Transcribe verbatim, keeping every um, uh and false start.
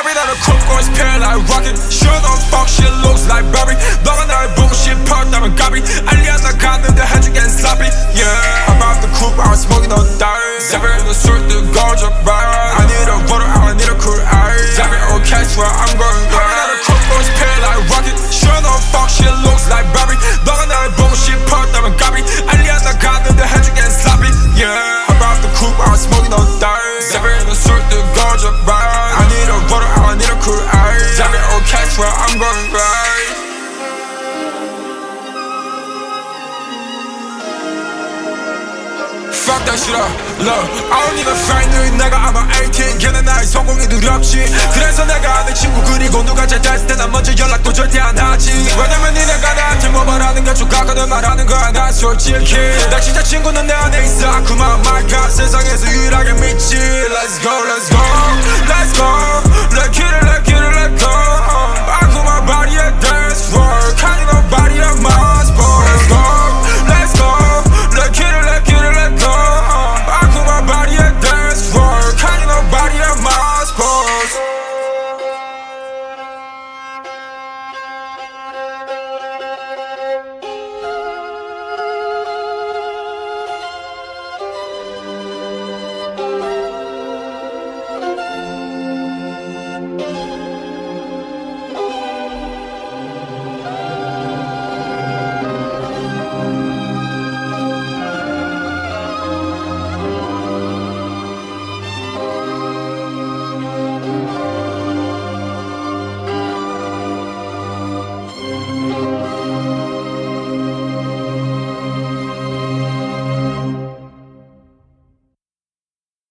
Hurry down the coupe, going spare like rocket. Sure don't fuck, shit looks like Barry. 너가 날 보고 싶었다면 까비. 알리야 나 갔는데 해주겠 sloppy. Yeah, I'm out the coupe, I'm smoking on dirt. Seven the suit, the gorge of ride. I need a water, I need a cool ice. Seven on cash where I'm going. Hurry down the coupe, going spare like rocket. Sure don't fuck, shit looks like Barry. 너가 날 보고 싶었다면 까비. 알리야 나 갔는데 해주겠 sloppy. Yeah, I'm out the coupe, I'm smoking on dirt. Seven the suit, the gorge of ride. I need a water, I need a cool ice. Seven on cash where I'm going right. Fuck that shit up, look I don't even find 늘 내가 아마 eighteen 걔는 나의 성공이 두렵지 그래서 내가 내 친구 그리고 누가 잘 됐을 때 난 먼저 연락도 절대 안 하지 왜냐면 니네가 나한테 뭐 말하는 게 좋거든 말하는 거야 난 솔직히 나 진짜 친구는 내 안에 있어 그 마음 my god 세상에서 유일하게 믿지